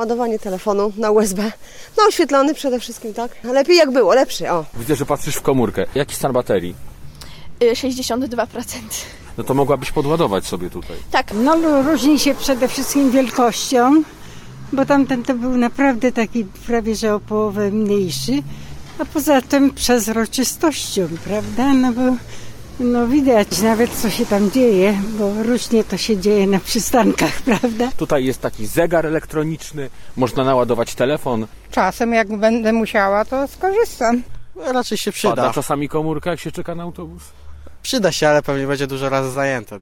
Ładowanie telefonu na USB. No oświetlony przede wszystkim, tak? Lepiej jak było, lepszy, o. Widzę, że patrzysz w komórkę. Jaki stan baterii? 62%. No to mogłabyś podładować sobie tutaj. Tak. No różni się przede wszystkim wielkością, bo tamten to był naprawdę taki prawie że o połowę mniejszy, a poza tym przezroczystością, prawda? No bo widać nawet co się tam dzieje, bo różnie to się dzieje na przystankach, prawda? Tutaj jest taki zegar elektroniczny, można naładować telefon. Czasem jak będę musiała, to skorzystam. Raczej się przyda. Pada czasami komórka, jak się czeka na autobus. Przyda się, ale pewnie będzie dużo razy zajęte.